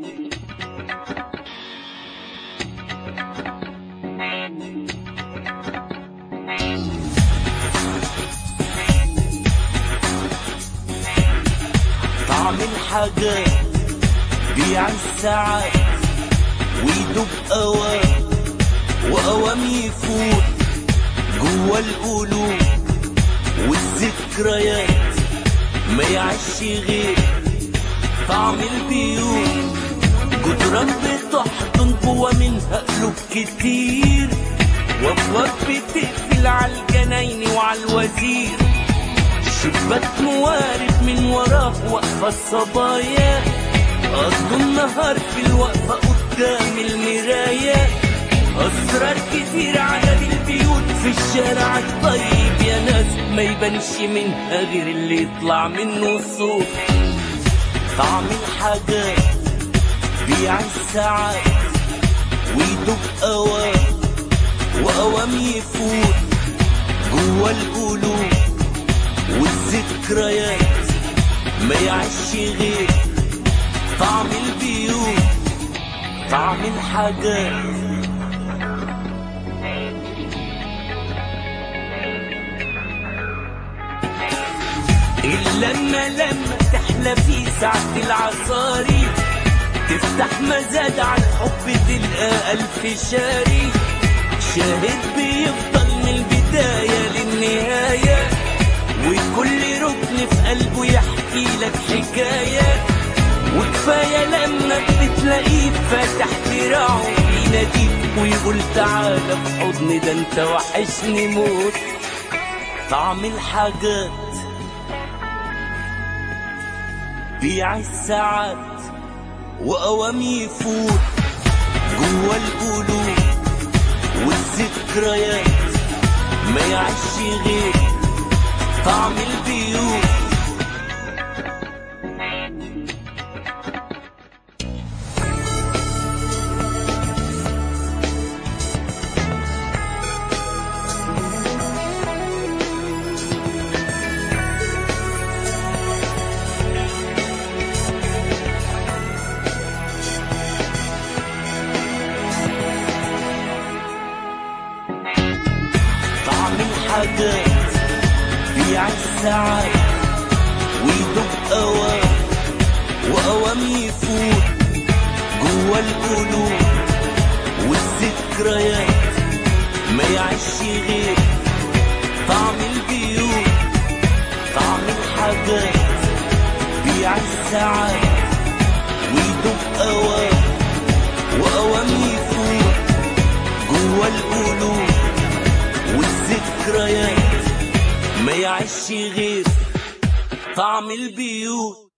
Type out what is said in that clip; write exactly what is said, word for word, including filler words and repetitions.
طعم الحاجات بيع الساعات ويدوب اوام واوام يفوت جوا القلوب والذكريات، ما يعيش غير طعم البيوت. جدران بتحضن جوا منها قلوب كتير، وابواب بتقفل عالجناين وعالوزير، شباك موارب من وراه واقفة الصبايا، قضوا النهار في الوقفة قدام المراية. أسرار كتير عدد البيوت في الشارع الطيب يا ناس، ما يبانش منها غير اللي يطلع منه الصوت. طعم الحاجات بيع الساعات ويدوب أوام وأوام يفوت جوا القلوب والذكريات، ما يعيش غير طعم البيوت. طعم الحاجات إلا لما لما تحلى في ساعة العصاري، تفتح مزاد على الحب تلقى ألف شاري، شاهد بيفضل من البداية للنهاية، وكل ركن في قلبه يحكي لك حكاية. وكفاية لما بتلاقيه فاتح دراعه بيناديك ويقول تعالى في حضني، ده انت وحشني موت. طعم الحاجات بيع الساعات وأوام يفوت جوا القلوب والذكريات، ما يعيش غير طعم البيوت. الحاجات بيع الساعات ويدوب أوام وأوام يفوت جوا القلوب والذكريات، ما يعيش غير طعم البيوت. طعم الحاجات بيع الساعات ويدوب أوام وأوام يفوت جوا القلوب والذكريات، ما يعيش غير طعم البيوت.